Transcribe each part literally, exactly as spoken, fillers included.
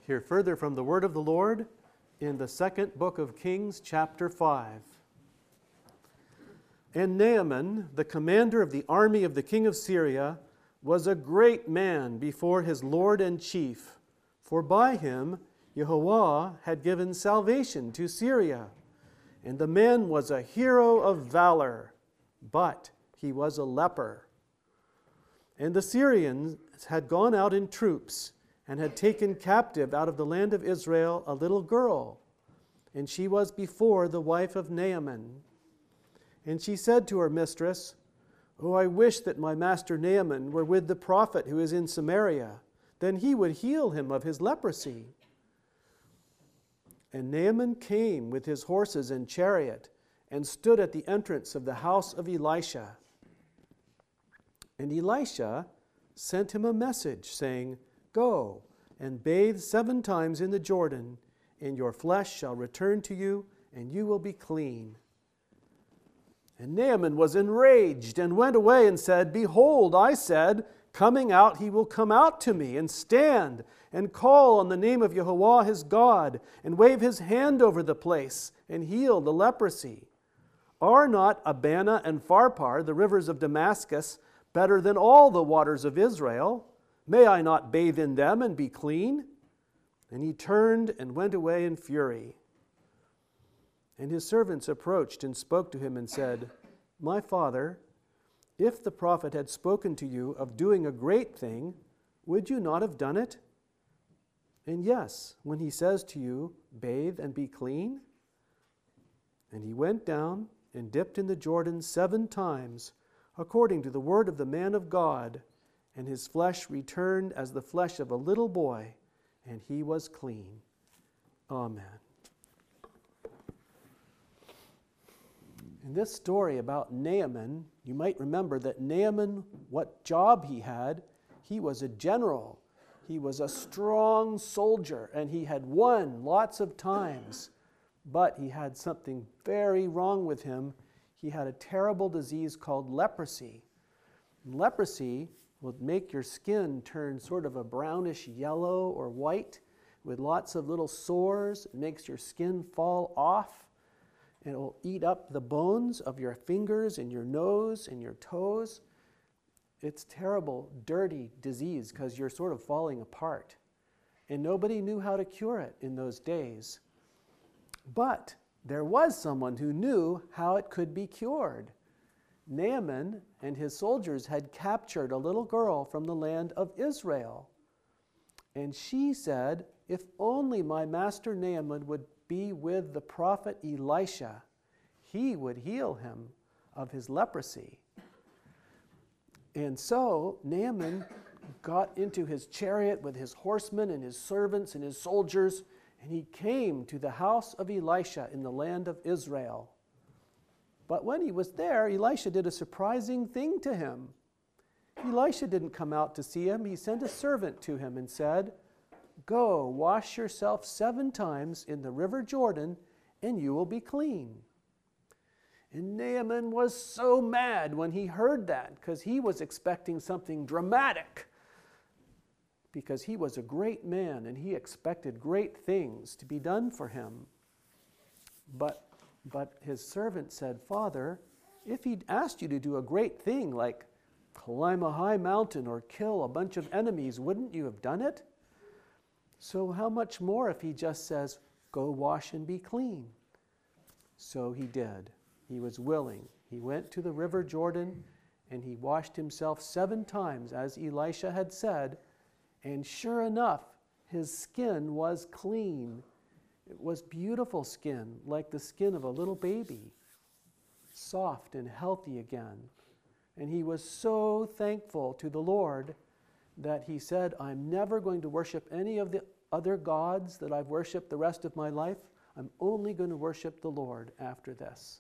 Hear further from the word of the Lord in the second book of Kings, chapter five. And Naaman, the commander of the army of the king of Syria, was a great man before his lord and chief, for by him Jehovah had given salvation to Syria. And the man was a hero of valor, but he was a leper. And the Syrians had gone out in troops, and had taken captive out of the land of Israel a little girl, and she was before the wife of Naaman. And she said to her mistress, "Oh, I wish that my master Naaman were with the prophet who is in Samaria, then he would heal him of his leprosy." And Naaman came with his horses and chariot, and stood at the entrance of the house of Elisha. And Elisha sent him a message, saying, "Go and bathe seven times in the Jordan, and your flesh shall return to you, and you will be clean." And Naaman was enraged, and went away and said, "Behold, I said, coming out he will come out to me, and stand, and call on the name of Jehovah his God, and wave his hand over the place, and heal the leprosy. Are not Abana and Pharpar, the rivers of Damascus, better than all the waters of Israel? May I not bathe in them and be clean?" And he turned and went away in fury. And his servants approached and spoke to him and said, "My father, if the prophet had spoken to you of doing a great thing, would you not have done it? And yes, when he says to you, 'Bathe and be clean'?" And he went down and dipped in the Jordan seven times, according to the word of the man of God, and his flesh returned as the flesh of a little boy, and he was clean. Amen. In this story about Naaman, you might remember that Naaman, what job he had, he was a general. He was a strong soldier, and he had won lots of times. But he had something very wrong with him. He had a terrible disease called leprosy. Leprosy will make your skin turn sort of a brownish yellow or white with lots of little sores. It makes your skin fall off. And it will eat up the bones of your fingers and your nose and your toes. It's terrible, dirty disease because you're sort of falling apart. And nobody knew how to cure it in those days. But there was someone who knew how it could be cured. Naaman and his soldiers had captured a little girl from the land of Israel. And she said, "If only my master Naaman would be with the prophet Elisha, he would heal him of his leprosy." And so Naaman got into his chariot with his horsemen and his servants and his soldiers, and he came to the house of Elisha in the land of Israel. But when he was there, Elisha did a surprising thing to him. Elisha didn't come out to see him. He sent a servant to him and said, "Go, wash yourself seven times in the river Jordan, and you will be clean." And Naaman was so mad when he heard that, because he was expecting something dramatic. Because he was a great man, and he expected great things to be done for him. But But his servant said, "Father, if he'd asked you to do a great thing like climb a high mountain or kill a bunch of enemies, wouldn't you have done it? So how much more if he just says, 'Go wash and be clean'?" So he did. He was willing. He went to the river Jordan and he washed himself seven times as Elisha had said, and sure enough, his skin was clean. It was beautiful skin, like the skin of a little baby, soft and healthy again. And he was so thankful to the Lord that he said, "I'm never going to worship any of the other gods that I've worshiped the rest of my life. I'm only going to worship the Lord after this."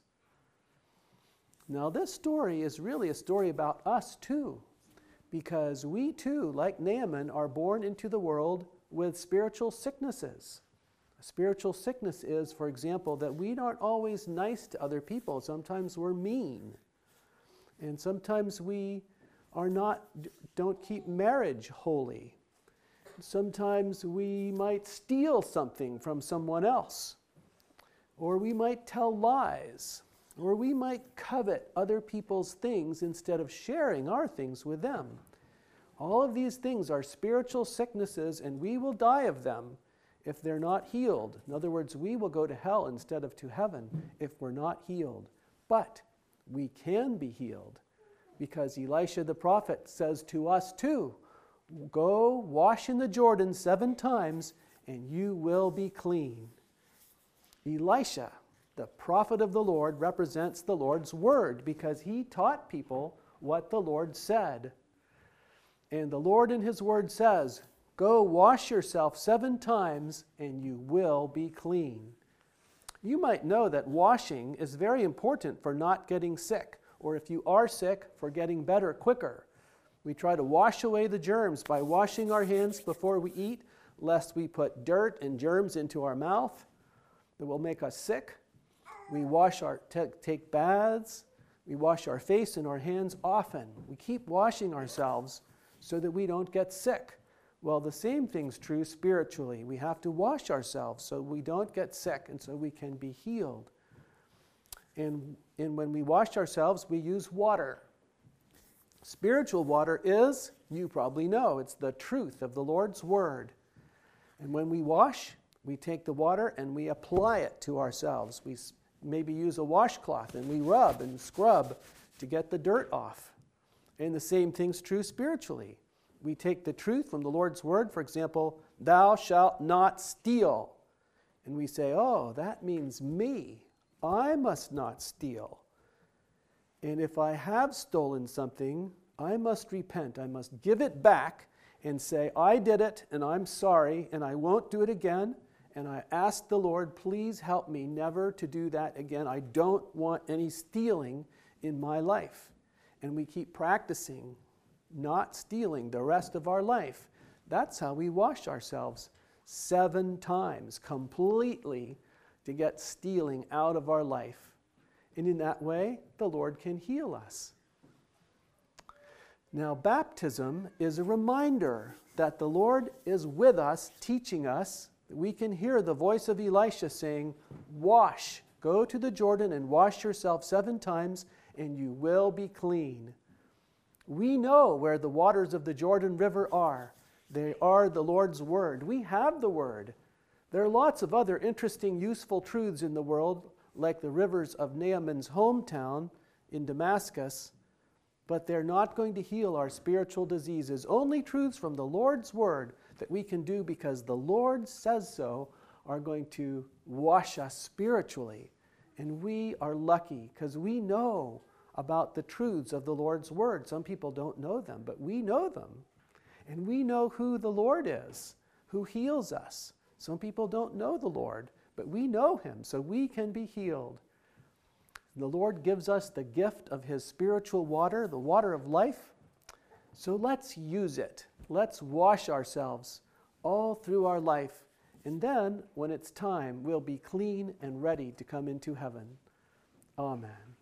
Now, this story is really a story about us too, because we too, like Naaman, are born into the world with spiritual sicknesses. A spiritual sickness is, for example, that we aren't always nice to other people. Sometimes we're mean. And sometimes we are not, don't keep marriage holy. sometimes we might steal something from someone else, or we might tell lies, or we might covet other people's things instead of sharing our things with them. All of these things are spiritual sicknesses, and we will die of them if they're not healed. In other words, we will go to hell instead of to heaven if we're not healed. But we can be healed, because Elisha the prophet says to us too, go wash in the Jordan seven times and you will be clean. Elisha, the prophet of the Lord, represents the Lord's word because he taught people what the Lord said. And the Lord in his word says, go wash yourself seven times and you will be clean. You might know that washing is very important for not getting sick, or if you are sick, for getting better quicker. We try to wash away the germs by washing our hands before we eat, lest we put dirt and germs into our mouth that will make us sick. We wash our t- take baths. We wash our face and our hands often. We keep washing ourselves so that we don't get sick. Well, the same thing's true spiritually. We have to wash ourselves so we don't get sick and so we can be healed. And, and when we wash ourselves, we use water. Spiritual water is, you probably know, it's the truth of the Lord's word. And when we wash, we take the water and we apply it to ourselves. We maybe use a washcloth and we rub and scrub to get the dirt off. And the same thing's true spiritually. We take the truth from the Lord's word, for example, thou shalt not steal. And we say, oh, that means me. I must not steal. And if I have stolen something, I must repent. I must give it back and say, I did it and I'm sorry and I won't do it again. And I ask the Lord, please help me never to do that again. I don't want any stealing in my life. And we keep practicing not stealing the rest of our life. That's how we wash ourselves seven times completely to get stealing out of our life. And in that way, the Lord can heal us. Now, baptism is a reminder that the Lord is with us, teaching us. We can hear the voice of Elisha saying, wash, go to the Jordan and wash yourself seven times, and you will be clean. We know where the waters of the Jordan River are. They are the Lord's word. We have the word. There are lots of other interesting, useful truths in the world, like the rivers of Naaman's hometown in Damascus, but they're not going to heal our spiritual diseases. Only truths from the Lord's word that we can do because the Lord says so are going to wash us spiritually. And we are lucky because we know about the truths of the Lord's word. Some people don't know them, but we know them. And we know who the Lord is, who heals us. Some people don't know the Lord, but we know him, so we can be healed. The Lord gives us the gift of his spiritual water, the water of life. So let's use it. Let's wash ourselves all through our life. And then, when it's time, we'll be clean and ready to come into heaven. Amen.